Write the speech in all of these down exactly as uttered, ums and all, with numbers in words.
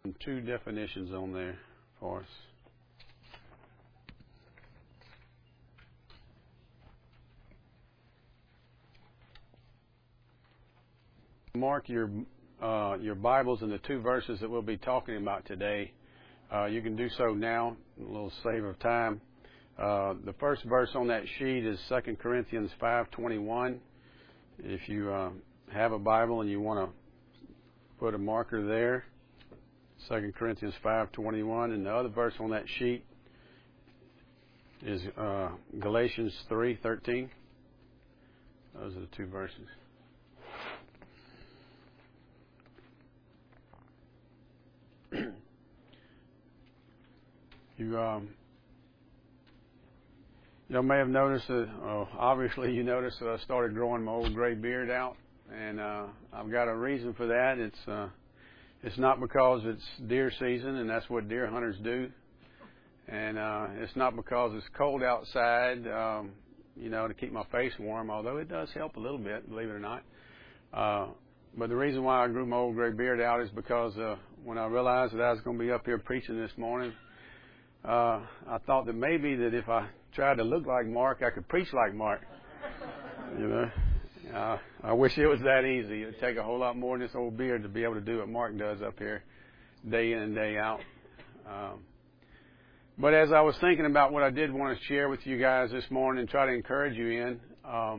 Two definitions on there for us. Mark your uh, your Bibles in the two verses that we'll be talking about today. Uh, you can do so now, a little save of time. Uh, the first verse on that sheet is Second Corinthians five twenty-one. If you uh, have a Bible and you want to put a marker there, Second Corinthians five twenty-one, and the other verse on that sheet is uh, Galatians three thirteen. Those are the two verses. You um, you may have noticed that. Uh, obviously, you noticed that I started growing my old gray beard out, and uh, I've got a reason for that. It's uh, It's not because it's deer season, and that's what deer hunters do. And uh, it's not because it's cold outside, um, you know, to keep my face warm, although it does help a little bit, believe it or not. Uh, but the reason why I grew my old gray beard out is because uh, when I realized that I was going to be up here preaching this morning, uh, I thought that maybe that if I tried to look like Mark, I could preach like Mark, you know. Uh, I wish it was that easy. It would take a whole lot more than this old beard to be able to do what Mark does up here day in and day out. Um, but as I was thinking about what I did want to share with you guys this morning and try to encourage you in, um,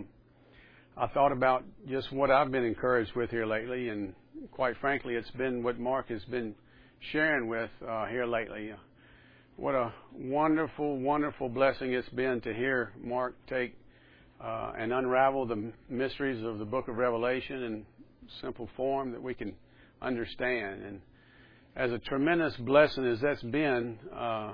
I thought about just what I've been encouraged with here lately. And quite frankly, it's been what Mark has been sharing with uh, here lately. What a wonderful, wonderful blessing it's been to hear Mark take Uh, and unravel the mysteries of the book of Revelation in simple form that we can understand. And as a tremendous blessing as that's been, uh,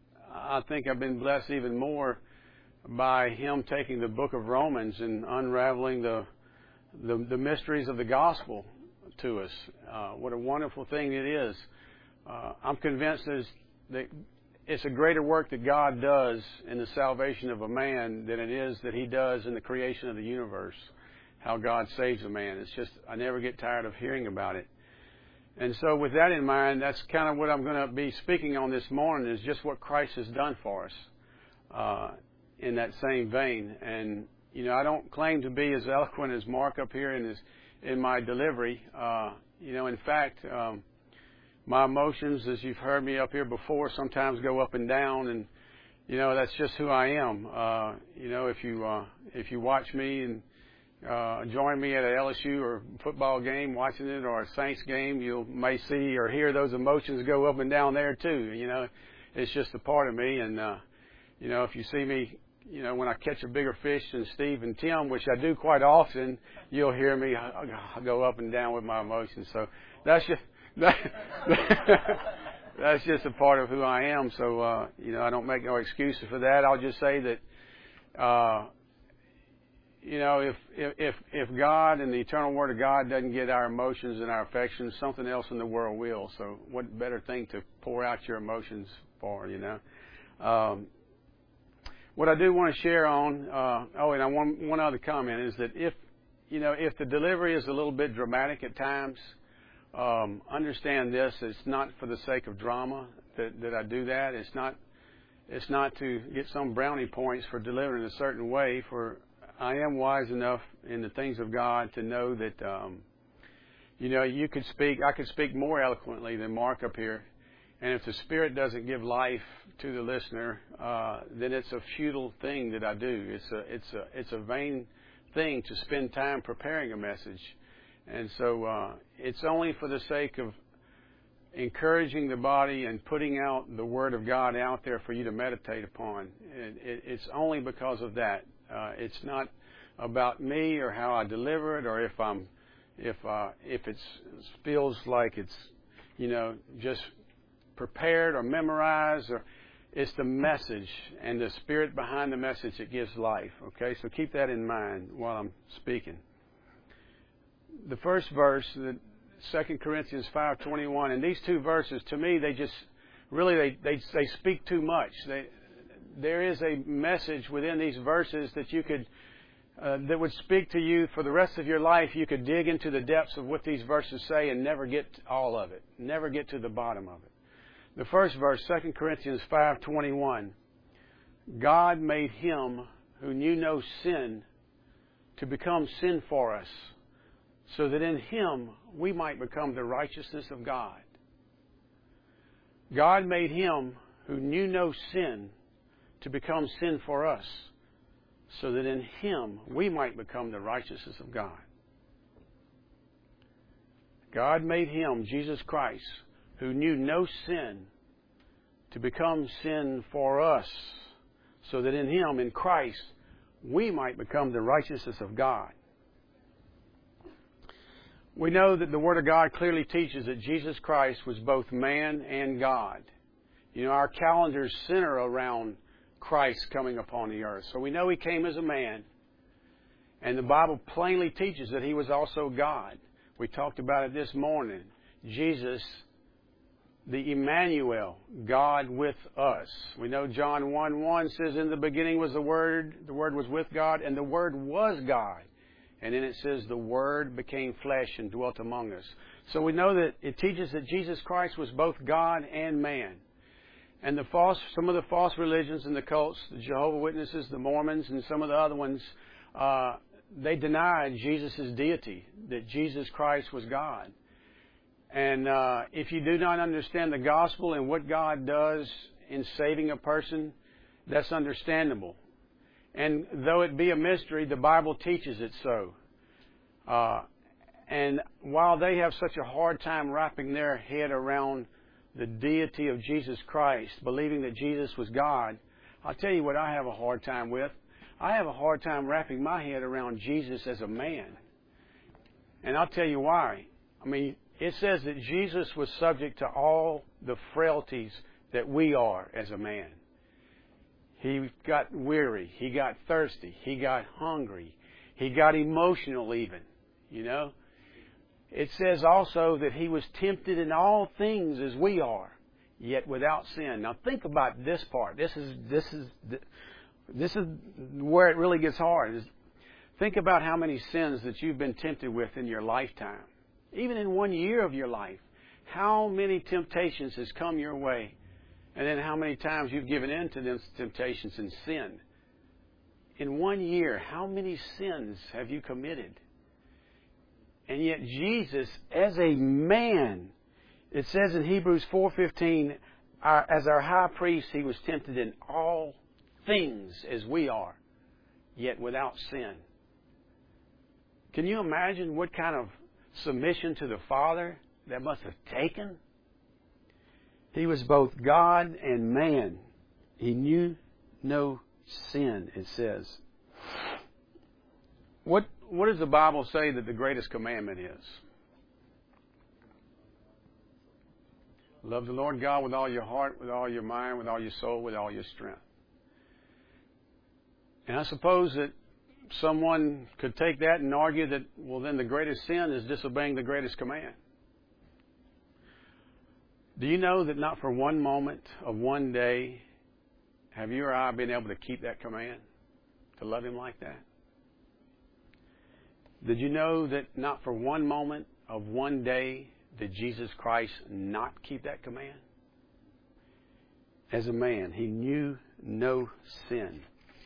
I think I've been blessed even more by him taking the book of Romans and unraveling the the, the mysteries of the gospel to us. Uh, what a wonderful thing it is. Uh, I'm convinced that it's a greater work that God does in the salvation of a man than it is that he does in the creation of the universe, how God saves a man. It's just, I never get tired of hearing about it. And so with that in mind, that's kind of what I'm going to be speaking on this morning, is just what Christ has done for us uh, in that same vein. And, you know, I don't claim to be as eloquent as Mark up here in, his, in my delivery. Uh, you know, in fact, um, my emotions, as you've heard me up here before, sometimes go up and down, and you know that's just who I am. Uh, you know, if you uh, if you watch me and uh, join me at a L S U or football game, watching it, or a Saints game, you may see or hear those emotions go up and down there too. You know, it's just a part of me, and uh, you know, if you see me, you know, when I catch a bigger fish than Steve and Tim, which I do quite often, you'll hear me I go up and down with my emotions. So that's just. That's just a part of who I am. So, uh, you know, I don't make no excuses for that. I'll just say that, uh, you know, if, if, if God and the eternal Word of God doesn't get our emotions and our affections, something else in the world will. So what better thing to pour out your emotions for, you know? Um, what I do want to share on, uh, oh, and I want one other comment is that if, you know, if the delivery is a little bit dramatic at times, Um, understand this: it's not for the sake of drama that, that I do that. It's not. It's not to get some brownie points for delivering a certain way. For I am wise enough in the things of God to know that, um, you know, you could speak. I could speak more eloquently than Mark up here, and if the Spirit doesn't give life to the listener, uh, then it's a futile thing that I do. It's a. It's a. It's a vain thing to spend time preparing a message. And so uh, it's only for the sake of encouraging the body and putting out the Word of God out there for you to meditate upon. It, it, it's only because of that. Uh, it's not about me or how I deliver it, or if I'm, if uh, if it feels like it's, you know, just prepared or memorized. Or it's the message and the Spirit behind the message that gives life. Okay, so keep that in mind while I'm speaking. The first verse, the Second Corinthians five twenty-one, and these two verses, to me, they just really they they, they speak too much. They, there is a message within these verses that you could uh, that would speak to you for the rest of your life. You could dig into the depths of what these verses say and never get all of it, never get to the bottom of it. The first verse, Second Corinthians five twenty-one. God made him who knew no sin to become sin for us, so that in him we might become the righteousness of God. God made him who knew no sin to become sin for us, so that in him we might become the righteousness of God. God made him, Jesus Christ, who knew no sin, to become sin for us, so that in him, in Christ, we might become the righteousness of God. We know that the Word of God clearly teaches that Jesus Christ was both man and God. You know, our calendars center around Christ coming upon the earth. So we know he came as a man, and the Bible plainly teaches that he was also God. We talked about it this morning. Jesus, the Emmanuel, God with us. We know John one one says, in the beginning was the Word, the Word was with God, and the Word was God. And then it says, the Word became flesh and dwelt among us. So we know that it teaches that Jesus Christ was both God and man. And the false, some of the false religions and the cults, the Jehovah's Witnesses, the Mormons, and some of the other ones, uh, they denied Jesus' deity, that Jesus Christ was God. And uh, if you do not understand the gospel and what God does in saving a person, that's understandable. And though it be a mystery, the Bible teaches it so. Uh, and while they have such a hard time wrapping their head around the deity of Jesus Christ, believing that Jesus was God, I'll tell you what I have a hard time with. I have a hard time wrapping my head around Jesus as a man. And I'll tell you why. I mean, it says that Jesus was subject to all the frailties that we are as a man. He got weary. He got thirsty. He got hungry. He got emotional even, you know. It says also that he was tempted in all things as we are, yet without sin. Now think about this part. This is this is this is where it really gets hard. Think about how many sins that you've been tempted with in your lifetime, even in one year of your life. How many temptations has come your way, and then how many times you've given in to those temptations and sinned. In one year, how many sins have you committed? And yet Jesus, as a man, it says in Hebrews four fifteen, our, as our high priest, he was tempted in all things as we are, yet without sin. Can you imagine what kind of submission to the Father that must have taken? He was both God and man. He knew no sin, it says. What What does the Bible say that the greatest commandment is? Love the Lord God with all your heart, with all your mind, with all your soul, with all your strength. And I suppose that someone could take that and argue that, well, then the greatest sin is disobeying the greatest command. Do you know that not for one moment of one day have you or I been able to keep that command, to love Him like that? Did you know that not for one moment of one day did Jesus Christ not keep that command? As a man, He knew no sin.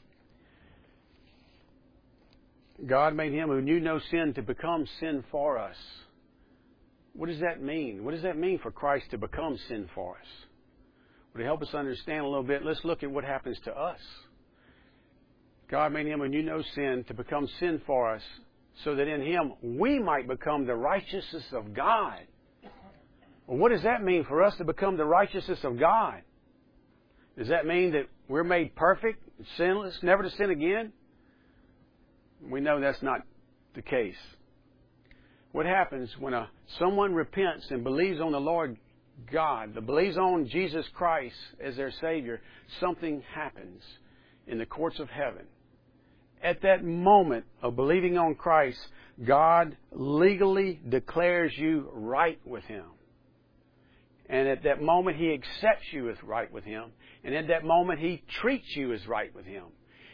God made Him who knew no sin to become sin for us. What does that mean? What does that mean for Christ to become sin for us? Well, to help us understand a little bit, let's look at what happens to us. God made Him who knew no sin to become sin for us, so that in Him we might become the righteousness of God. Well, what does that mean for us to become the righteousness of God? Does that mean that we're made perfect, sinless, never to sin again? We know that's not the case. What happens when a, someone repents and believes on the Lord God, that believes on Jesus Christ as their Savior, something happens in the courts of heaven. At that moment of believing on Christ, God legally declares you right with Him. And at that moment, He accepts you as right with Him. And at that moment, He treats you as right with Him.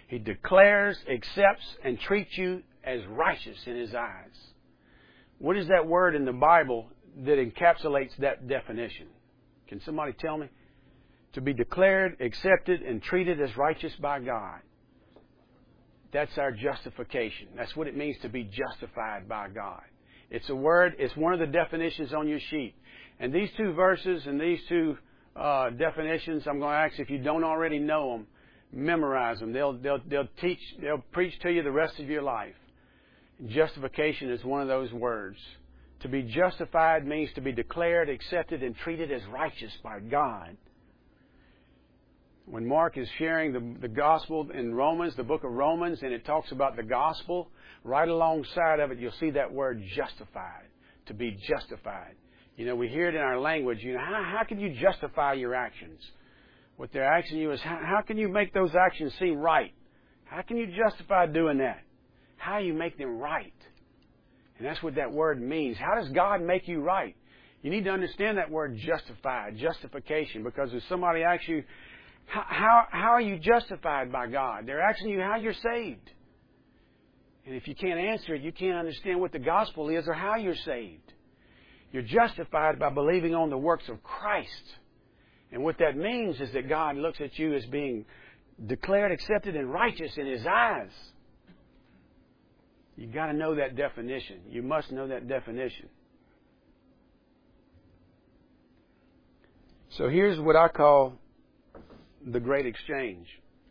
He declares, accepts, and treats you as righteous in His eyes. What is that word in the Bible that encapsulates that definition? Can somebody tell me? To be declared, accepted, and treated as righteous by God. That's our justification. That's what it means to be justified by God. It's a word, it's one of the definitions on your sheet. And these two verses and these two uh, definitions, I'm going to ask if you don't already know them, memorize them. They'll, they'll, they'll teach, they'll preach to you the rest of your life. Justification is one of those words. To be justified means to be declared, accepted, and treated as righteous by God. When Mark is sharing the, the gospel in Romans, the book of Romans, and it talks about the gospel, right alongside of it, you'll see that word justified, to be justified. You know, we hear it in our language, you know, how, how can you justify your actions? What they're asking you is, how, how can you make those actions seem right? How can you justify doing that? How you make them right? And that's what that word means. How does God make you right? You need to understand that word justified, justification, because if somebody asks you, how, how, how are you justified by God? They're asking you how you're saved. And if you can't answer it, you can't understand what the gospel is or how you're saved. You're justified by believing on the works of Christ. And what that means is that God looks at you as being declared, accepted, and righteous in His eyes. You've got to know that definition. You must know that definition. So here's what I call the great exchange.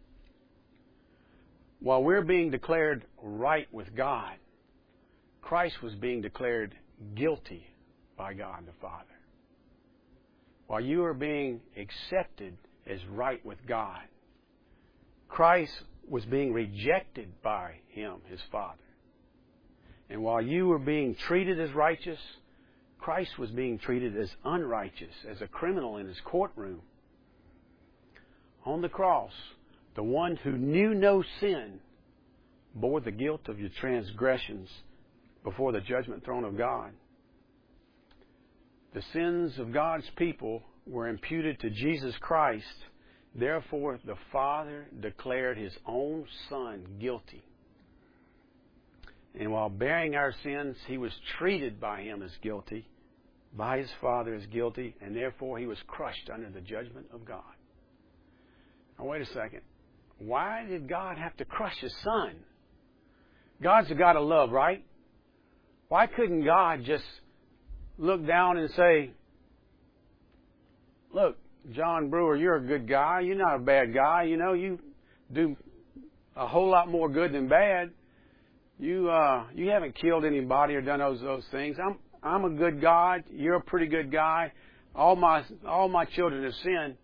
While we're being declared right with God, Christ was being declared guilty by God the Father. While you are being accepted as right with God, Christ was being rejected by Him, His Father. And while you were being treated as righteous, Christ was being treated as unrighteous, as a criminal in His courtroom. On the cross, the one who knew no sin bore the guilt of your transgressions before the judgment throne of God. The sins of God's people were imputed to Jesus Christ. Therefore, the Father declared His own Son guilty. And while bearing our sins, He was treated by Him as guilty, by His Father as guilty, and therefore He was crushed under the judgment of God. Now, wait a second. Why did God have to crush His Son? God's a God of love, right? Why couldn't God just look down and say, look, John Brewer, you're a good guy. You're not a bad guy. You know, you do a whole lot more good than bad. You uh, you haven't killed anybody or done those those things. I'm I'm a good God. You're a pretty good guy. All my all my children have sinned.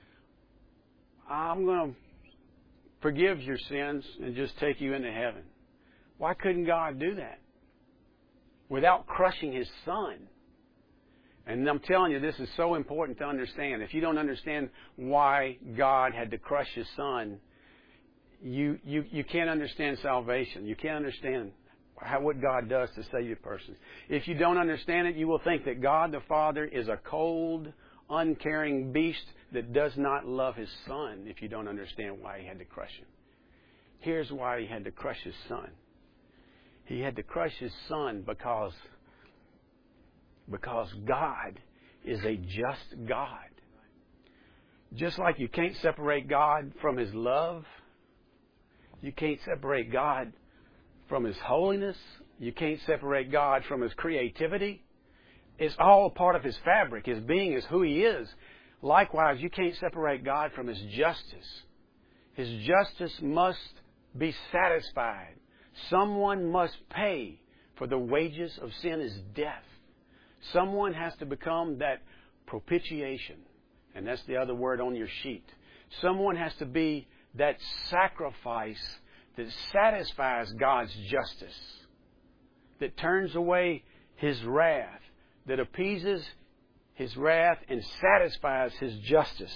I'm going to forgive your sins and just take you into heaven. Why couldn't God do that without crushing His Son? And I'm telling you, this is so important to understand. If you don't understand why God had to crush His Son, you you, you can't understand salvation. You can't understand how, what God does to save a person. If you don't understand it, you will think that God the Father is a cold, uncaring beast that does not love His Son if you don't understand why He had to crush Him. Here's why He had to crush His Son. He had to crush His Son because, because God is a just God. Just like you can't separate God from His love, you can't separate God from His holiness, you can't separate God from His creativity. It's all a part of His fabric. His being is who He is. Likewise, you can't separate God from His justice. His justice must be satisfied. Someone must pay, for the wages of sin is death. Someone has to become that propitiation. And that's the other word on your sheet. Someone has to be that sacrifice that satisfies God's justice, that turns away His wrath, that appeases His wrath and satisfies His justice.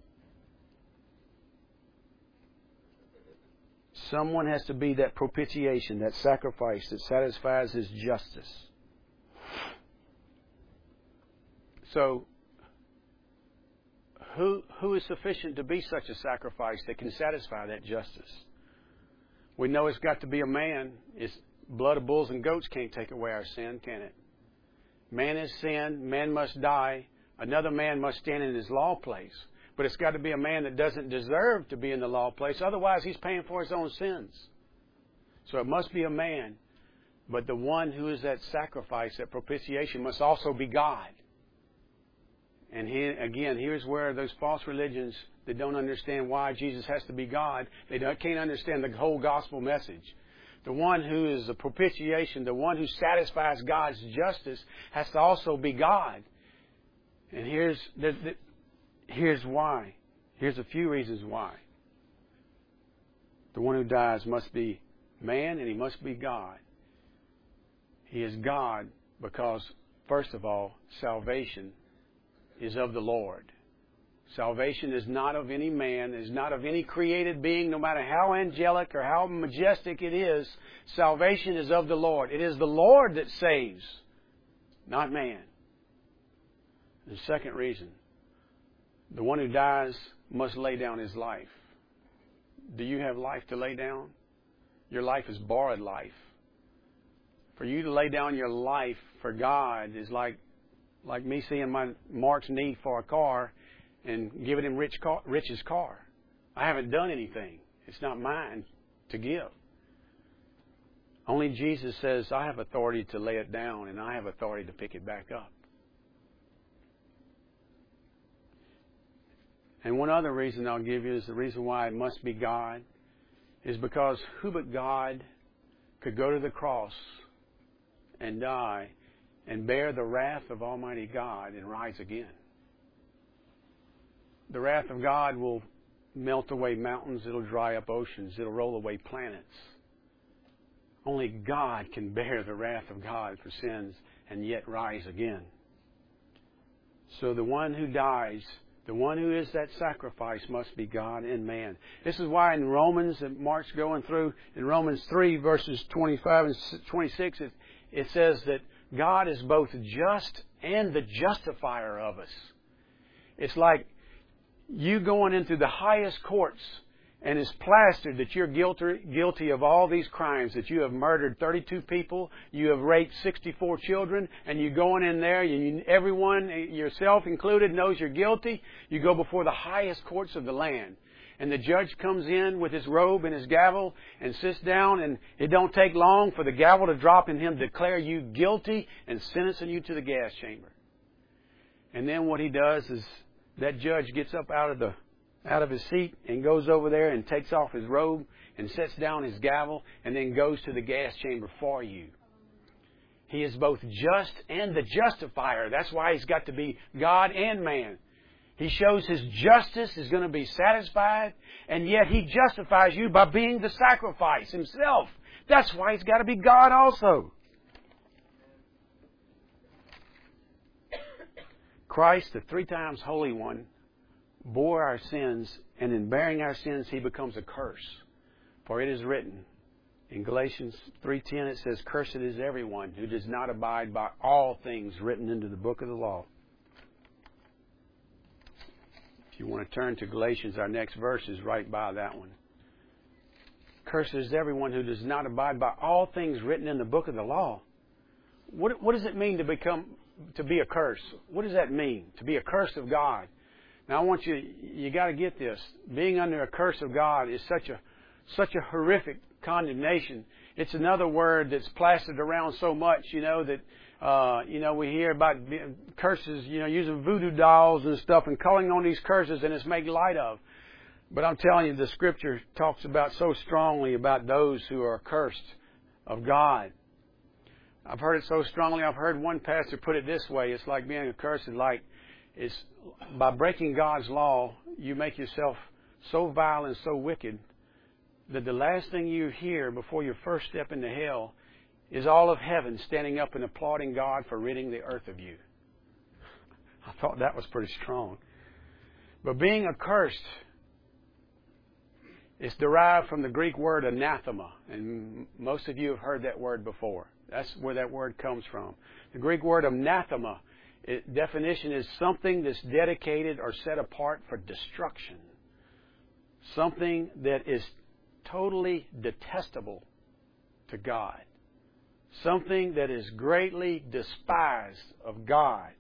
Someone has to be that propitiation, that sacrifice that satisfies His justice. So, who who is sufficient to be such a sacrifice that can satisfy that justice? We know it's got to be a man. It's blood of bulls and goats can't take away our sin, can it? Man is sin. Man must die. Another man must stand in his law place. But it's got to be a man that doesn't deserve to be in the law place. Otherwise, he's paying for his own sins. So it must be a man. But the one who is that sacrifice, that propitiation, must also be God. And he, again, here's where those false religions that don't understand why Jesus has to be God, they don't, can't understand the whole gospel message. The one who is the propitiation, the one who satisfies God's justice, has to also be God. And here's the, the, here's why. Here's a few reasons why. The one who dies must be man and he must be God. He is God because, first of all, salvation is of the Lord. Salvation is not of any man, is not of any created being, no matter how angelic or how majestic it is. Salvation is of the Lord. It is the Lord that saves, not man. The second reason, the one who dies must lay down his life. Do you have life to lay down? Your life is borrowed life. For you to lay down your life for God is like like me seeing my Mark's need for a car and giving him Rich car, Rich's car. I haven't done anything. It's not mine to give. Only Jesus says, I have authority to lay it down and I have authority to pick it back up. And one other reason I'll give you is the reason why it must be God is because who but God could go to the cross and die and bear the wrath of Almighty God and rise again. The wrath of God will melt away mountains. It'll dry up oceans. It'll roll away planets. Only God can bear the wrath of God for sins and yet rise again. So the one who dies, the one who is that sacrifice must be God and man. This is why in Romans, that Mark's going through, in Romans three, verses twenty-five and twenty-six, it, it says that God is both just and the justifier of us. It's like you going into the highest courts and it's plastered that you're guilty, guilty of all these crimes, that you have murdered thirty-two people, you have raped sixty-four children, and you're going in there, and you, everyone, yourself included, knows you're guilty. You go before the highest courts of the land. And the judge comes in with his robe and his gavel and sits down, and it don't take long for the gavel to drop and him declare you guilty and sentencing you to the gas chamber. And then what he does is that judge gets up out of the out of his seat and goes over there and takes off his robe and sets down his gavel and then goes to the gas chamber for you. He is both just and the justifier. That's why he's got to be God and man. He shows his justice is going to be satisfied, and yet he justifies you by being the sacrifice himself. That's why he's got to be God also. Christ, the three times Holy One, bore our sins, and in bearing our sins, he becomes a curse. For it is written in Galatians three ten, it says, "Cursed is everyone who does not abide by all things written into the book of the law." If you want to turn to Galatians, our next verse is right by that one. Cursed is everyone who does not abide by all things written in the book of the law. What, what does it mean to become to be a curse? What does that mean? To be a curse of God. Now I want you you got to get this. Being under a curse of God is such a such a horrific condemnation. It's another word that's plastered around so much, you know, that uh, you know, we hear about curses, you know, using voodoo dolls and stuff and calling on these curses, and it's made light of. But I'm telling you, the Scripture talks about so strongly about those who are cursed of God. I've heard it so strongly. I've heard one pastor put it this way: it's like being accursed, like it's by breaking God's law, you make yourself so vile and so wicked that the last thing you hear before your first step into hell is all of heaven standing up and applauding God for ridding the earth of you. I thought that was pretty strong. But being accursed is derived from the Greek word anathema, and most of you have heard that word before. That's where that word comes from. The Greek word anathema, it, definition is something that's dedicated or set apart for destruction. Something that is totally detestable to God. Something that is greatly despised of God.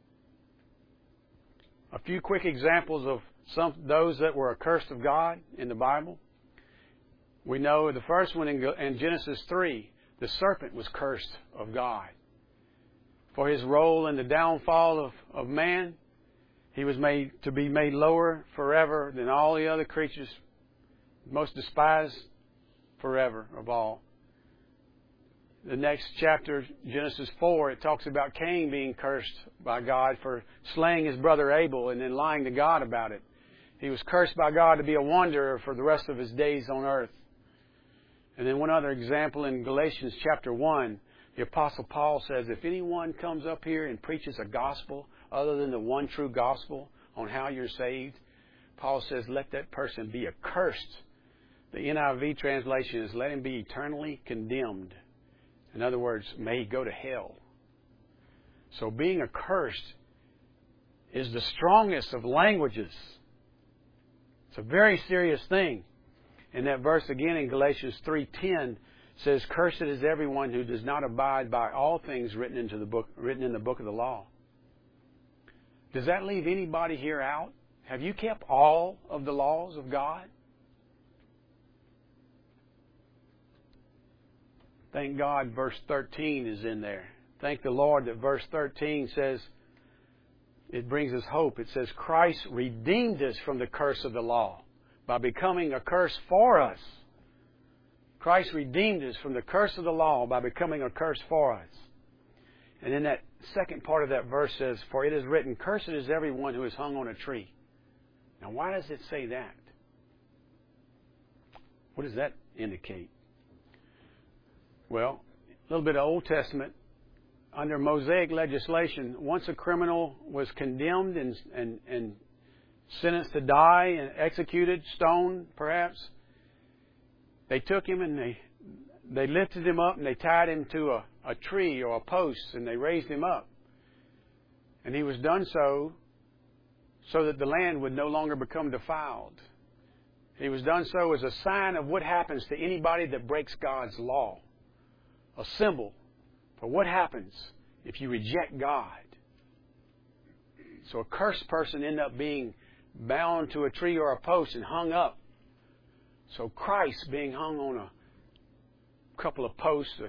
A few quick examples of some those that were accursed of God in the Bible. We know the first one in, in Genesis three, the serpent was cursed of God. For his role in the downfall of, of man, he was made to be made lower forever than all the other creatures, most despised forever of all. The next chapter, Genesis four, it talks about Cain being cursed by God for slaying his brother Abel and then lying to God about it. He was cursed by God to be a wanderer for the rest of his days on earth. And then one other example in Galatians chapter one, the Apostle Paul says, if anyone comes up here and preaches a gospel other than the one true gospel on how you're saved, Paul says, let that person be accursed. The N I V translation is, let him be eternally condemned. In other words, may he go to hell. So being accursed is the strongest of languages. It's a very serious thing. And that verse again in Galatians three ten says, cursed is everyone who does not abide by all things written into the book, written in the book of the law. Does that leave anybody here out? Have you kept all of the laws of God? Thank God verse thirteen is in there. Thank the Lord that verse thirteen says, it brings us hope. It says, Christ redeemed us from the curse of the law by becoming a curse for us. Christ redeemed us from the curse of the law by becoming a curse for us. And then that second part of that verse says, for it is written, cursed is everyone who is hung on a tree. Now why does it say that? What does that indicate? Well, a little bit of Old Testament. Under Mosaic legislation, once a criminal was condemned and, and, and sentenced to die and executed, stoned perhaps, they took him and they they lifted him up and they tied him to a, a tree or a post and they raised him up. And he was done so so that the land would no longer become defiled. He was done so as a sign of what happens to anybody that breaks God's law. A symbol for what happens if you reject God. So a cursed person ended up being bound to a tree or a post and hung up. So Christ being hung on a couple of posts uh,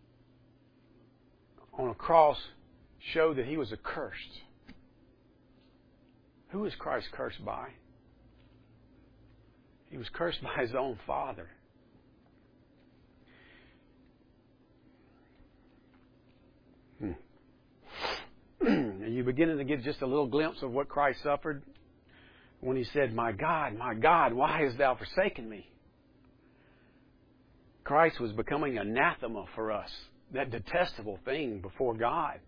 on a cross showed that he was accursed. Who was Christ cursed by? He was cursed by his own Father. Hmm. Are you beginning to get just a little glimpse of what Christ suffered when he said, my God, my God, why hast thou forsaken me? Christ was becoming anathema for us, that detestable thing before God.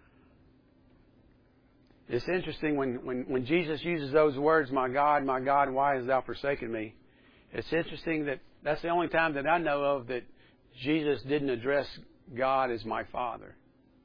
It's interesting when, when, when Jesus uses those words, my God, my God, why hast thou forsaken me? It's interesting that that's the only time that I know of that Jesus didn't address God as my Father.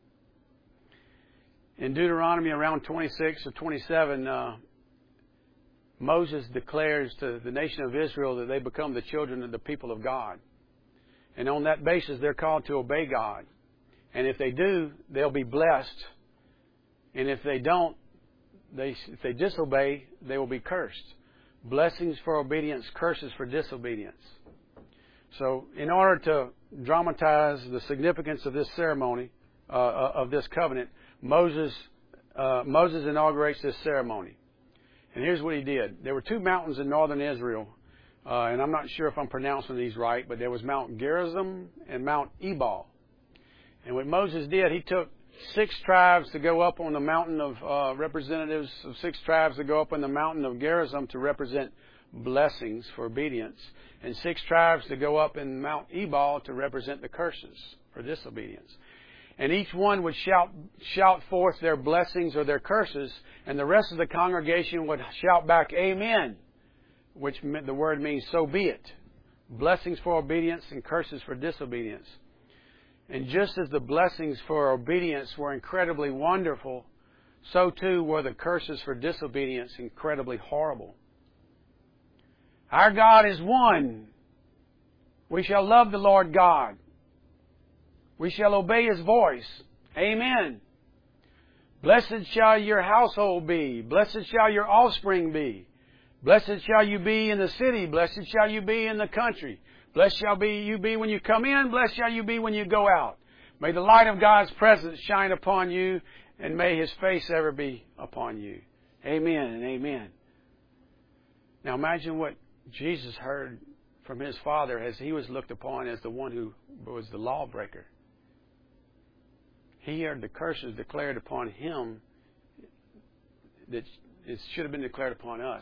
In Deuteronomy around twenty-six or twenty-seven, uh, Moses declares to the nation of Israel that they become the children of the people of God. And on that basis, they're called to obey God. And if they do, they'll be blessed. And if they don't, they, if they disobey, they will be cursed. Blessings for obedience, curses for disobedience. So in order to dramatize the significance of this ceremony, uh, of this covenant, Moses, uh, Moses inaugurates this ceremony. And here's what he did. There were two mountains in northern Israel, uh, and I'm not sure if I'm pronouncing these right, but there was Mount Gerizim and Mount Ebal. And what Moses did, he took six tribes to go up on the mountain of uh, representatives of six tribes to go up on the mountain of Gerizim to represent blessings for obedience, and six tribes to go up in Mount Ebal to represent the curses for disobedience. And each one would shout shout forth their blessings or their curses, and the rest of the congregation would shout back, Amen, which the word means so be it. Blessings for obedience and curses for disobedience. And just as the blessings for obedience were incredibly wonderful, so too were the curses for disobedience incredibly horrible. Our God is one, We shall love the Lord God. We shall obey His voice. Amen. Blessed shall your household be. Blessed shall your offspring be. Blessed shall you be in the city. Blessed shall you be in the country. Blessed shall be you be when you come in. Blessed shall you be when you go out. May the light of God's presence shine upon you, and may His face ever be upon you. Amen and amen. Now imagine what Jesus heard from His Father as He was looked upon as the one who was the lawbreaker. He heard the curses declared upon Him that it should have been declared upon us.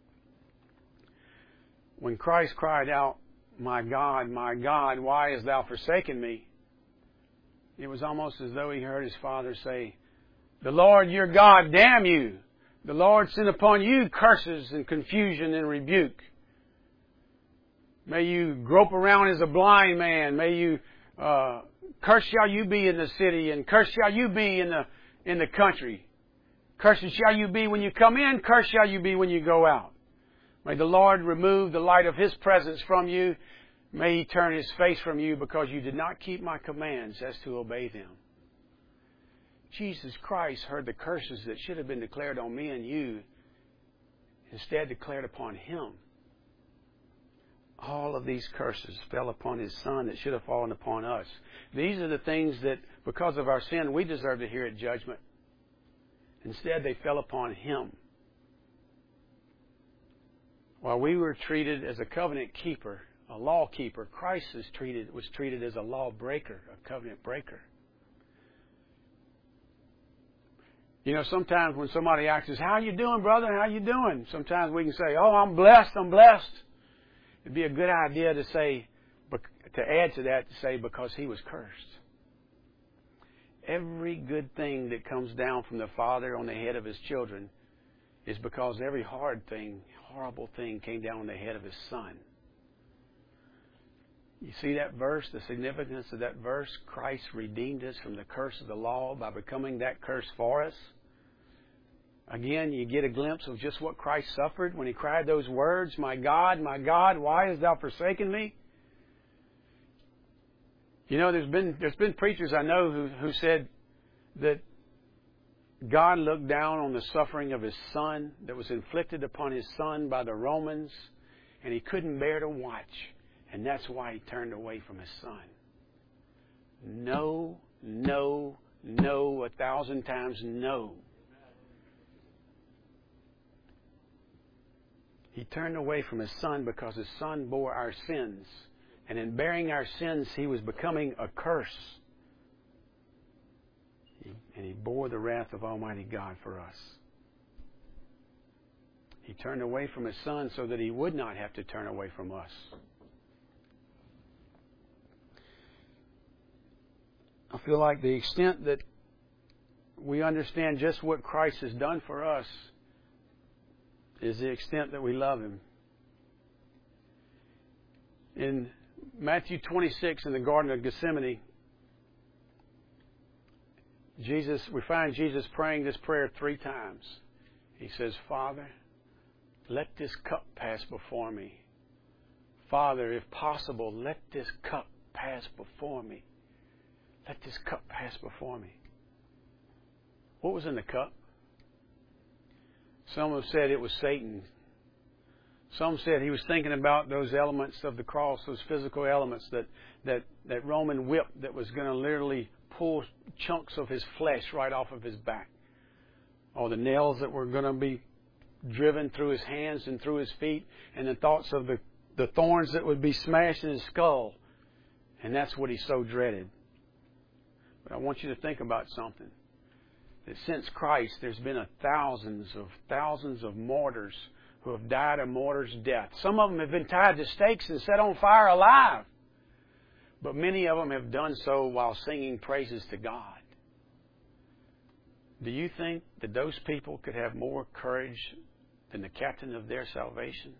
When Christ cried out, "My God, my God, why hast thou forsaken me?" It was almost as though He heard His Father say, "The Lord your God, damn you! The Lord send upon you curses and confusion and rebuke. May you grope around as a blind man. May you, uh, cursed shall you be in the city, and cursed shall you be in the, in the country. Cursed shall you be when you come in, cursed shall you be when you go out. May the Lord remove the light of His presence from you. May He turn His face from you because you did not keep my commands as to obey them." Jesus Christ heard the curses that should have been declared on me and you, instead declared upon Him. All of these curses fell upon His Son that should have fallen upon us. These are the things that, because of our sin, we deserve to hear at judgment. Instead, they fell upon Him. While we were treated as a covenant keeper, a law keeper, Christ is treated, was treated as a law breaker, a covenant breaker. You know, sometimes when somebody asks us, "How you doing, brother? How you doing?" Sometimes we can say, "Oh, I'm blessed, I'm blessed." It'd be a good idea to say, to add to that, to say, "because he was cursed." Every good thing that comes down from the Father on the head of His children is because every hard thing, horrible thing came down on the head of His Son. You see that verse, the significance of that verse? Christ redeemed us from the curse of the law by becoming that curse for us. Again, you get a glimpse of just what Christ suffered when He cried those words, "My God, my God, why hast thou forsaken me?" You know, there's been there's been preachers I know who, who said that God looked down on the suffering of His Son that was inflicted upon His Son by the Romans, and He couldn't bear to watch, and that's why He turned away from His Son. No, no, no, a thousand times no. He turned away from His Son because His Son bore our sins. And in bearing our sins, He was becoming a curse. And He bore the wrath of Almighty God for us. He turned away from His Son so that He would not have to turn away from us. I feel like the extent that we understand just what Christ has done for us is the extent that we love Him. In Matthew twenty-six, in the Garden of Gethsemane, Jesus, we find Jesus praying this prayer three times. He says, "Father, let this cup pass before me. Father, if possible, let this cup pass before me. Let this cup pass before me." What was in the cup? Some have said it was Satan. Some said he was thinking about those elements of the cross, those physical elements, that, that, that Roman whip that was going to literally pull chunks of His flesh right off of His back. Or the nails that were going to be driven through His hands and through His feet, and the thoughts of the, the thorns that would be smashed in His skull. And that's what He so dreaded. But I want you to think about something. That since Christ, there's been a thousands of thousands of martyrs who have died a martyr's death. Some of them have been tied to stakes and set on fire alive. But many of them have done so while singing praises to God. Do you think that those people could have more courage than the captain of their salvation?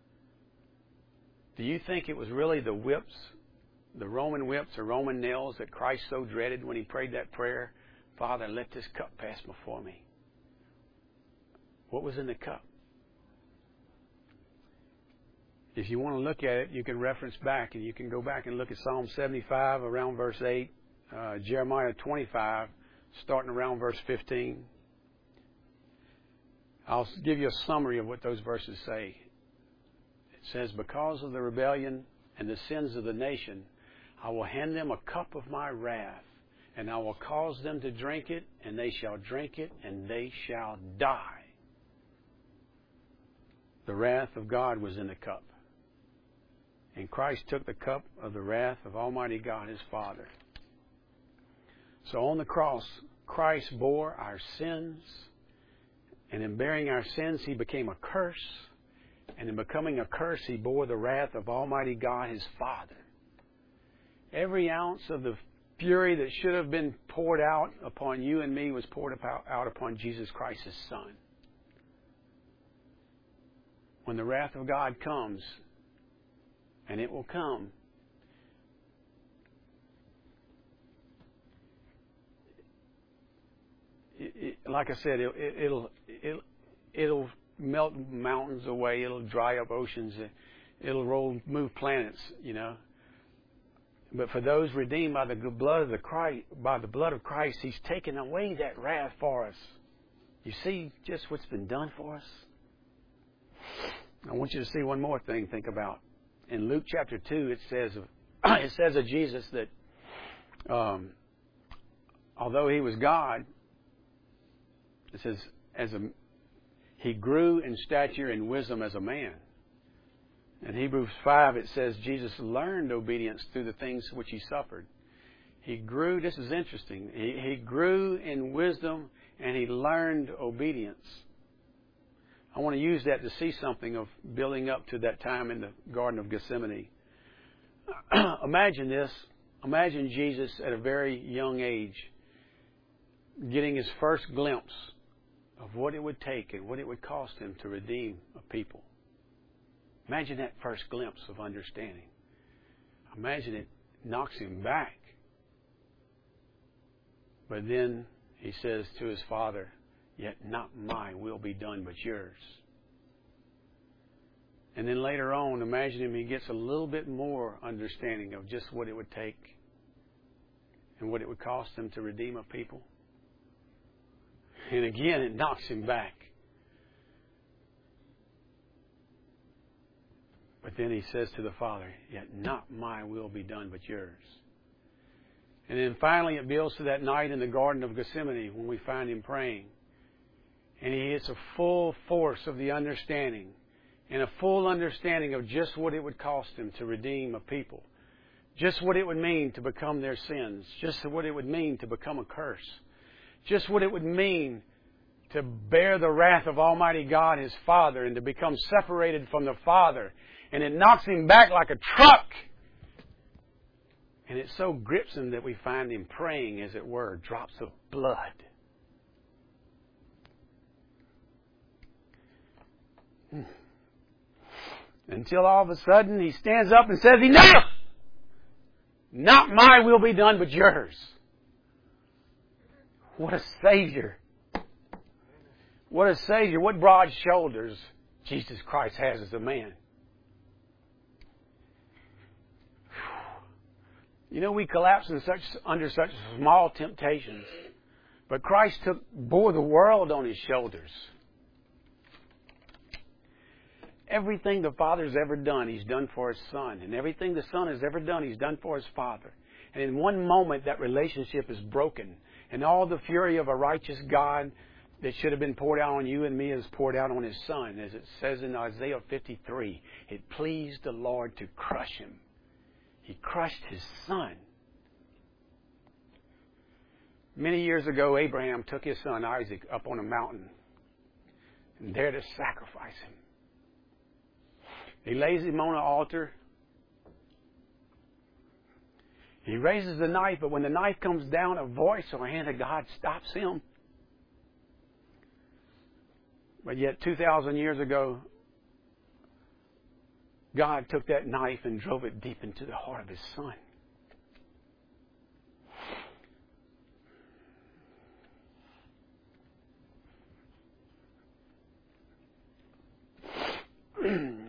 Do you think it was really the whips, the Roman whips or Roman nails that Christ so dreaded when He prayed that prayer? "Father, let this cup pass before me." What was in the cup? if you want to look at it, you can reference back, and you can go back and look at Psalm seventy-five around verse eight, uh, Jeremiah twenty-five starting around verse fifteen. I'll give you a summary of what those verses say. It says, because of the rebellion and the sins of the nation, I will hand them a cup of my wrath, and I will cause them to drink it, and they shall drink it, and they shall die. The wrath of God was in the cup. And Christ took the cup of the wrath of Almighty God, His Father. So on the cross, Christ bore our sins, and in bearing our sins, He became a curse. And in becoming a curse, He bore the wrath of Almighty God, His Father. Every ounce of the fury that should have been poured out upon you and me was poured out upon Jesus Christ, His Son. When the wrath of God comes, and it will come, it, it, like I said, it, it, it'll it'll it'll melt mountains away. It'll dry up oceans. It, it'll roll, move planets. You know. But for those redeemed by the blood of the Christ, by the blood of Christ, He's taken away that wrath for us. You see just what's been done for us. I want you to see one more thing. Think about in Luke chapter two. It says of, it says of Jesus that um, although He was God, it says as a He grew in stature and wisdom as a man. In Hebrews five, it says Jesus learned obedience through the things which He suffered. He grew, this is interesting, he, he grew in wisdom and He learned obedience. I want to use that to see something of building up to that time in the Garden of Gethsemane. Imagine this. Imagine Jesus at a very young age getting his first glimpse of what it would take and what it would cost Him to redeem a people. Imagine that first glimpse of understanding. Imagine it knocks him back. But then He says to His Father, yet not my will be done, but yours. And then later on, imagine him, he gets a little bit more understanding of just what it would take and what it would cost Him to redeem a people. And again, it knocks him back. But then He says to the Father, yet not my will be done, but yours. And then finally it builds to that night in the Garden of Gethsemane when we find Him praying. And He gets a full force of the understanding and a full understanding of just what it would cost Him to redeem a people. Just what it would mean to become their sins. Just what it would mean to become a curse. Just what it would mean to bear the wrath of Almighty God, His Father, and to become separated from the Father. And it knocks Him back like a truck. And it so grips Him that we find Him praying, as it were, drops of blood. Hmm. Until all of a sudden He stands up and says, enough! Not my will be done, but yours. What a Savior. What a Savior. What broad shoulders Jesus Christ has as a man. You know, we collapse in such, under such small temptations. But Christ took, bore the world on His shoulders. Everything the Father's ever done, He's done for His Son. And everything the Son has ever done, He's done for His Father. And in one moment, that relationship is broken. And all the fury of a righteous God that should have been poured out on you and me is poured out on His Son. As it says in Isaiah fifty-three, it pleased the Lord to crush Him. He crushed His Son. Many years ago, Abraham took his son Isaac up on a mountain and there to sacrifice him. He lays him on an altar. He raises the knife, but when the knife comes down, a voice or a hand of God stops him. But yet, two thousand years ago, God took that knife and drove it deep into the heart of His Son.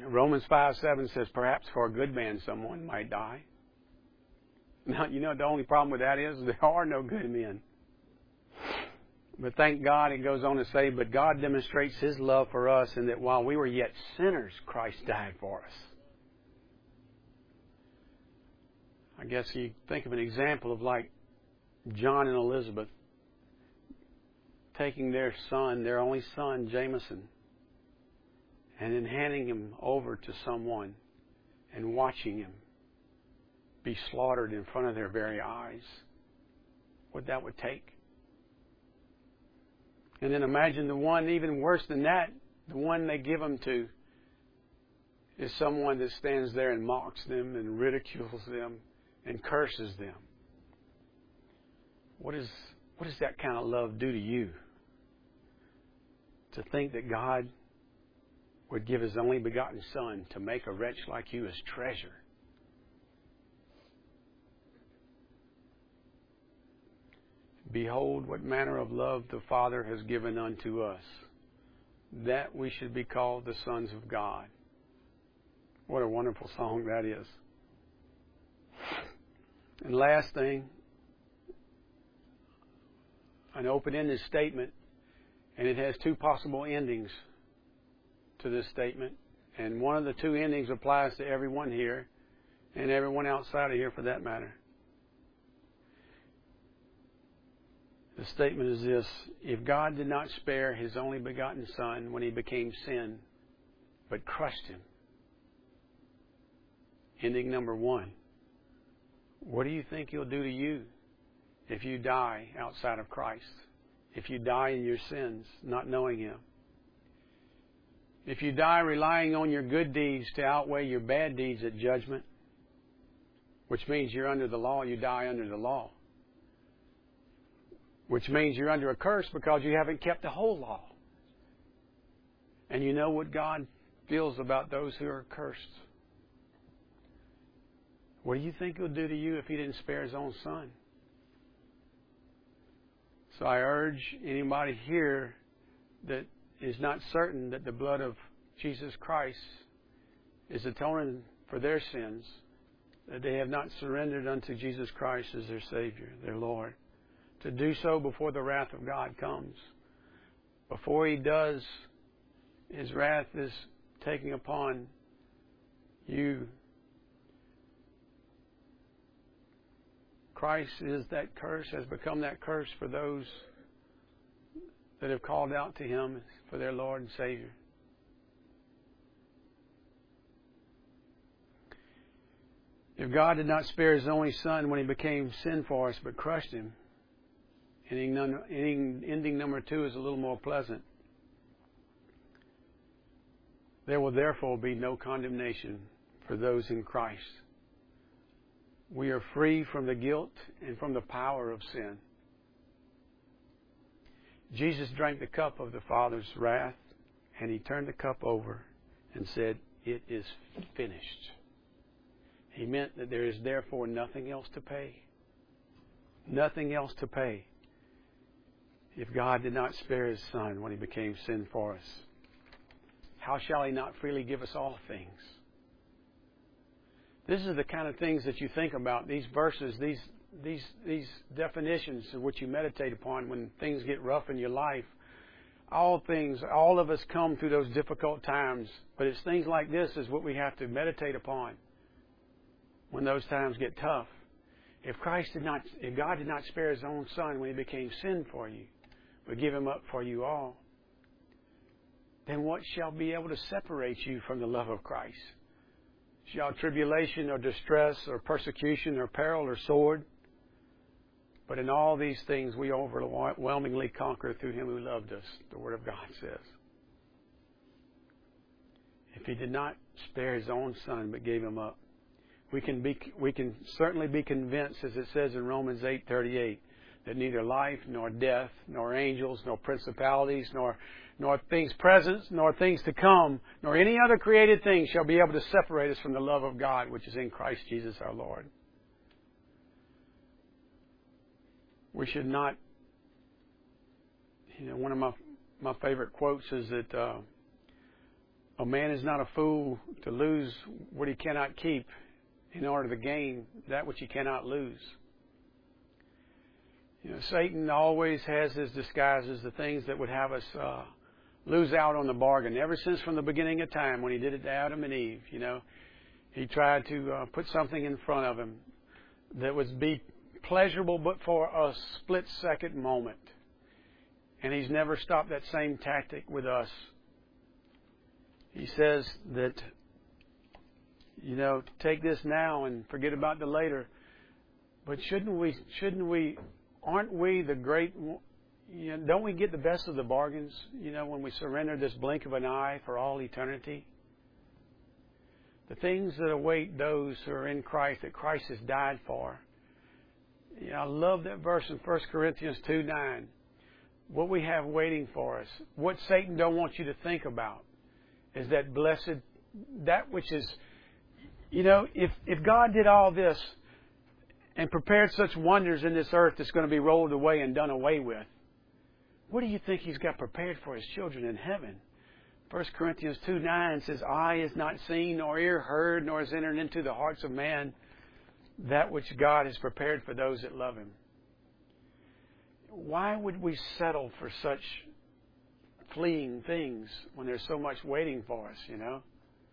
Romans five seven says, perhaps for a good man someone might die. Now, you know, the only problem with that is there are no good men. But thank God, it goes on to say, but God demonstrates His love for us in that while we were yet sinners, Christ died for us. I guess you think of an example of like John and Elizabeth taking their son, their only son, Jameson, and then handing him over to someone and watching him be slaughtered in front of their very eyes. What that would take. And then imagine the one even worse than that, the one they give them to is someone that stands there and mocks them and ridicules them and curses them. What is what does that kind of love do to you? To think that God would give His only begotten Son to make a wretch like you His treasure. Behold, what manner of love the Father has given unto us, that we should be called the sons of God. What a wonderful song that is. And last thing, an open-ended statement, and it has two possible endings to this statement. And one of the two endings applies to everyone here and everyone outside of here for that matter. The statement is this: if God did not spare His only begotten Son when He became sin, but crushed Him. Ending number one. What do you think He'll do to you if you die outside of Christ? If you die in your sins, not knowing Him? If you die relying on your good deeds to outweigh your bad deeds at judgment, which means you're under the law, you die under the law. Which means you're under a curse because you haven't kept the whole law. And you know what God feels about those who are cursed. What do you think He'll do to you if He didn't spare His own Son? So I urge anybody here that is not certain that the blood of Jesus Christ is atoning for their sins, that they have not surrendered unto Jesus Christ as their Savior, their Lord, to do so before the wrath of God comes. Before He does, His wrath is taking upon you. Christ is that curse, has become that curse for those that have called out to Him for their Lord and Savior. If God did not spare His only Son when He became sin for us, but crushed Him, ending, ending, ending number two is a little more pleasant. There will therefore be no condemnation for those in Christ. We are free from the guilt and from the power of sin. Jesus drank the cup of the Father's wrath, and He turned the cup over and said, "It is finished." He meant that there is therefore nothing else to pay. Nothing else to pay if God did not spare His Son when He became sin for us. How shall He not freely give us all things? This is the kind of things that you think about, these verses, these these these definitions of which you meditate upon when things get rough in your life. All things, all of us come through those difficult times, but it's things like this is what we have to meditate upon when those times get tough. If Christ did not, if God did not spare His own Son when He became sin for you, but give Him up for you all, then what shall be able to separate you from the love of Christ? Shall tribulation or distress or persecution or peril or sword? But in all these things we overwhelmingly conquer through Him who loved us, the Word of God says. If He did not spare His own Son but gave Him up, we can be we can certainly be convinced, as it says in Romans eight thirty-eight, that neither life nor death nor angels nor principalities nor nor things present nor things to come nor any other created thing shall be able to separate us from the love of God which is in Christ Jesus our Lord. We should not, you know, one of my my favorite quotes is that uh, A man is not a fool to lose what he cannot keep in order to gain that which he cannot lose. You know, Satan always has his disguises, the things that would have us uh, lose out on the bargain. Ever since from the beginning of time, when he did it to Adam and Eve, you know, he tried to uh, put something in front of him that would be pleasurable but for a split-second moment. And he's never stopped that same tactic with us. He says that, you know, take this now and forget about the later. But shouldn't we, shouldn't we, aren't we the great, you know, don't we get the best of the bargains, you know, when we surrender this blink of an eye for all eternity? The things that await those who are in Christ, that Christ has died for. You know, I love that verse in First Corinthians two nine. What we have waiting for us, what Satan don't want you to think about, is that blessed, that which is, you know, if, if God did all this and prepared such wonders in this earth that's going to be rolled away and done away with, what do you think He's got prepared for His children in heaven? First Corinthians two nine says, eye is not seen, nor ear heard, nor is entered into the hearts of man that which God has prepared for those that love Him. Why would we settle for such fleeting things when there's so much waiting for us, you know?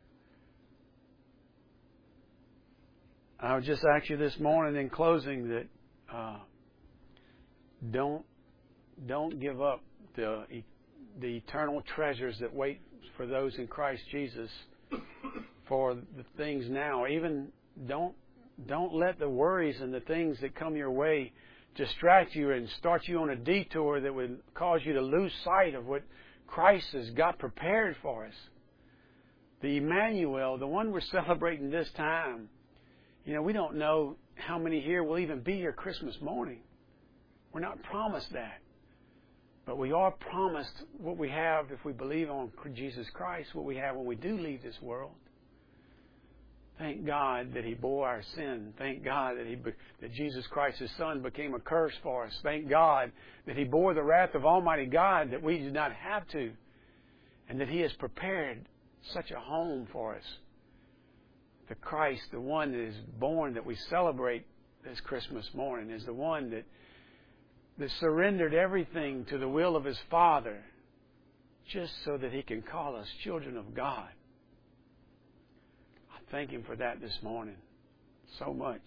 I would just ask you this morning in closing that uh, don't don't give up the the eternal treasures that wait for those in Christ Jesus for the things now. Even don't don't let the worries and the things that come your way distract you and start you on a detour that would cause you to lose sight of what Christ has got prepared for us. The Emmanuel, the one we're celebrating this time, you know, we don't know how many here will even be here Christmas morning. We're not promised that. But we are promised what we have if we believe on Jesus Christ, what we have when we do leave this world. Thank God that He bore our sin. Thank God that He, that Jesus Christ, His Son, became a curse for us. Thank God that He bore the wrath of Almighty God that we did not have to. And that He has prepared such a home for us. The Christ, the one that is born that we celebrate this Christmas morning, is the one that, that surrendered everything to the will of His Father just so that He can call us children of God. I thank Him for that this morning so much.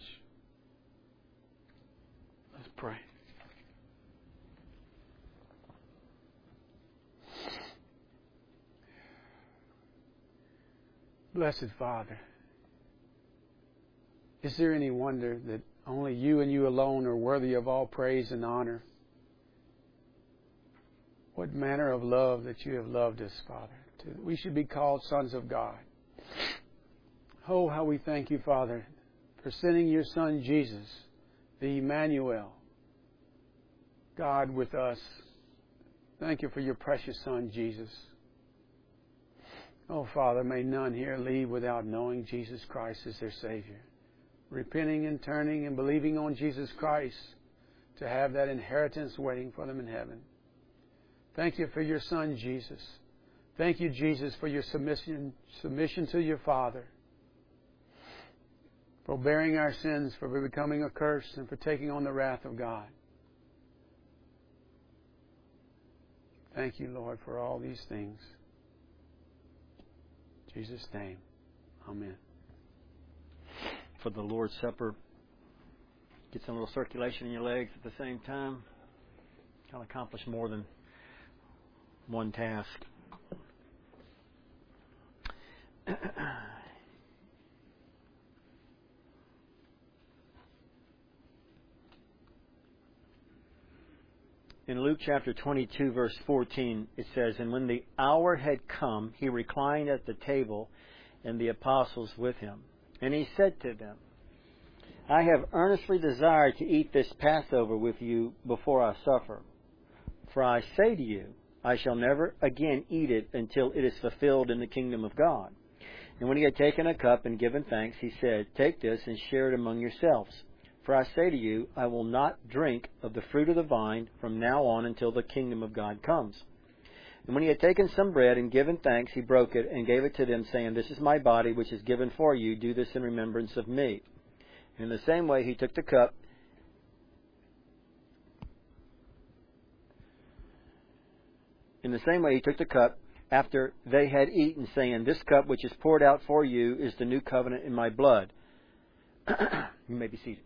Let's pray. Blessed Father, is there any wonder that only You and You alone are worthy of all praise and honor? What manner of love that You have loved us, Father. We should be called sons of God. Oh, how we thank You, Father, for sending Your Son, Jesus, the Emmanuel, God with us. Thank You for Your precious Son, Jesus. Oh, Father, may none here leave without knowing Jesus Christ as their Savior, repenting and turning and believing on Jesus Christ to have that inheritance waiting for them in heaven. Thank You for Your Son, Jesus. Thank You, Jesus, for Your submission, submission to Your Father, for bearing our sins, for becoming a curse, and for taking on the wrath of God. Thank You, Lord, for all these things. In Jesus' name, amen. For the Lord's Supper, get some little circulation in your legs at the same time. I'll accomplish more than one task. In Luke chapter twenty-two, verse fourteen, it says, "And when the hour had come, He reclined at the table, and the apostles with Him. And He said to them, I have earnestly desired to eat this Passover with you before I suffer. For I say to you, I shall never again eat it until it is fulfilled in the kingdom of God." And when He had taken a cup and given thanks, He said, "Take this and share it among yourselves. For I say to you, I will not drink of the fruit of the vine from now on until the kingdom of God comes." And when he had taken some bread and given thanks, he broke it and gave it to them, saying, This is my body, which is given for you. Do this in remembrance of me. In the same way, he took the cup. In the same way, he took the cup after they had eaten, saying, This cup which is poured out for you is the new covenant in my blood. You may be seated.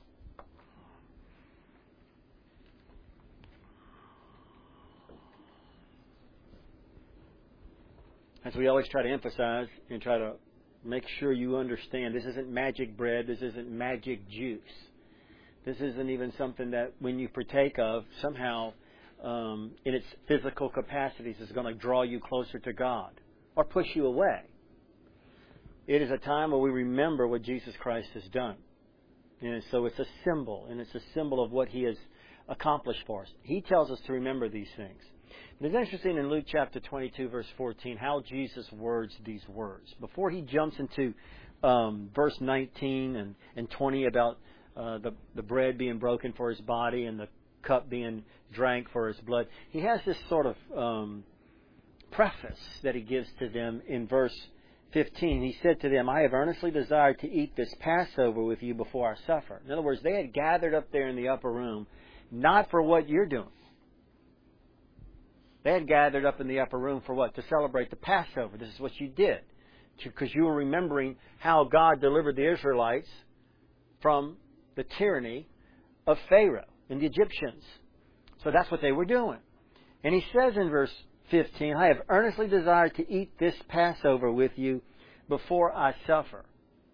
As we always try to emphasize and try to make sure you understand, this isn't magic bread, this isn't magic juice. This isn't even something that when you partake of, somehow um, in its physical capacities is going to draw you closer to God or push you away. It is a time where we remember what Jesus Christ has done. And so it's a symbol, and it's a symbol of what He has accomplished for us. He tells us to remember these things. But it's interesting in Luke chapter twenty-two, verse fourteen, how Jesus words these words. Before He jumps into um, verse nineteen and, and twenty about uh, the, the bread being broken for His body and the cup being drank for His blood, He has this sort of um, preface that He gives to them in verse fifteen. He said to them, I have earnestly desired to eat this Passover with you before I suffer. In other words, they had gathered up there in the upper room, not for what you're doing. They had gathered up in the upper room for what? To celebrate the Passover. This is what you did. Because you were remembering how God delivered the Israelites from the tyranny of Pharaoh and the Egyptians. So that's what they were doing. And he says in verse fifteen, I have earnestly desired to eat this Passover with you before I suffer.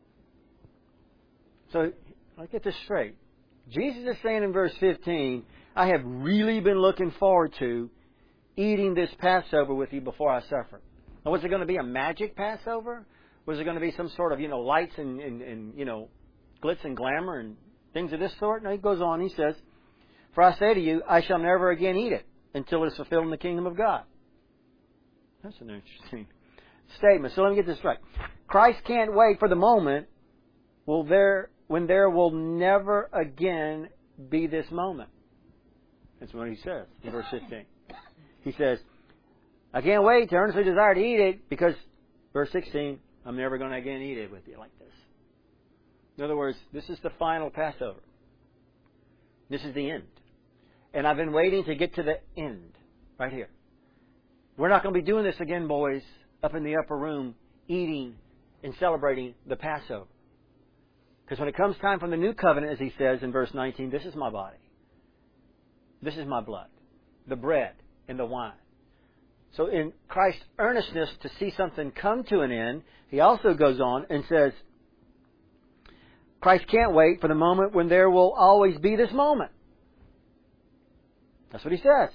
So, let's get this straight. Jesus is saying in verse fifteen, I have really been looking forward to eating this Passover with you before I suffer. Now, was it going to be a magic Passover? Was it going to be some sort of, you know, lights and, and, and, you know, glitz and glamour and things of this sort? No, he goes on, he says, For I say to you, I shall never again eat it until it is fulfilled in the kingdom of God. That's an interesting statement. So let me get this right. Christ can't wait for the moment will there, when there will never again be this moment. That's what he says in verse fifteen. He says, I can't wait to earnestly desire to eat it because, verse sixteen, I'm never going to again eat it with you like this. In other words, this is the final Passover. This is the end. And I've been waiting to get to the end right here. We're not going to be doing this again, boys, up in the upper room, eating and celebrating the Passover. Because when it comes time for the new covenant, as he says in verse nineteen, this is my body. This is my blood. The bread and the wine. So in Christ's earnestness to see something come to an end, he also goes on and says, Christ can't wait for the moment when there will always be this moment. That's what he says.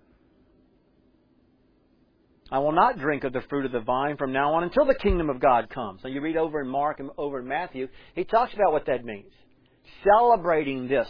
I will not drink of the fruit of the vine from now on until the kingdom of God comes. So you read over in Mark and over in Matthew, he talks about what that means. Celebrating this.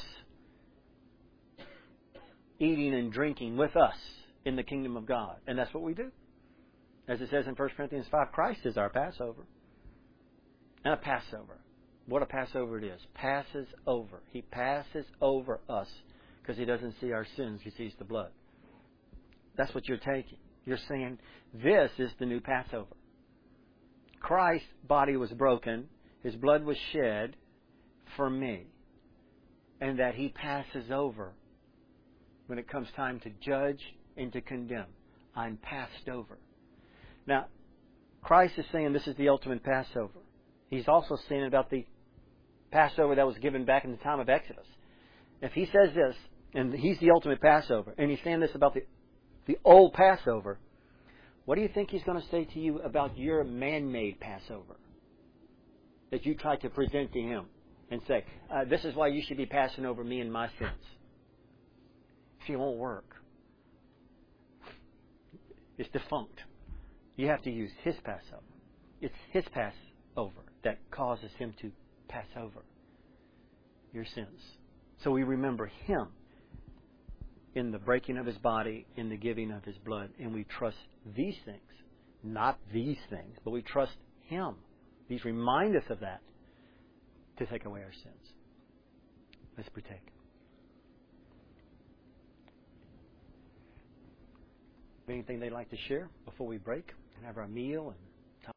Eating and drinking with us in the kingdom of God. And that's what we do. As it says in First Corinthians five, Christ is our Passover. And a Passover. What a Passover it is. Passes over. He passes over us because He doesn't see our sins. He sees the blood. That's what you're taking. You're saying, this is the new Passover. Christ's body was broken. His blood was shed for me. And that He passes over when it comes time to judge and to condemn. I'm passed over. Now, Christ is saying this is the ultimate Passover. He's also saying about the Passover that was given back in the time of Exodus. If He says this, and He's the ultimate Passover, and He's saying this about the, the old Passover, what do you think He's going to say to you about your man-made Passover that you try to present to Him and say, uh, this is why you should be passing over me and my sins? See, it won't work. It's defunct. You have to use His Passover. It's His Passover that causes Him to pass over your sins. So we remember Him in the breaking of His body, in the giving of His blood, and we trust these things. Not these things, but we trust Him. These remind us of that to take away our sins. Let's partake. Anything they'd like to share before we break and have our meal and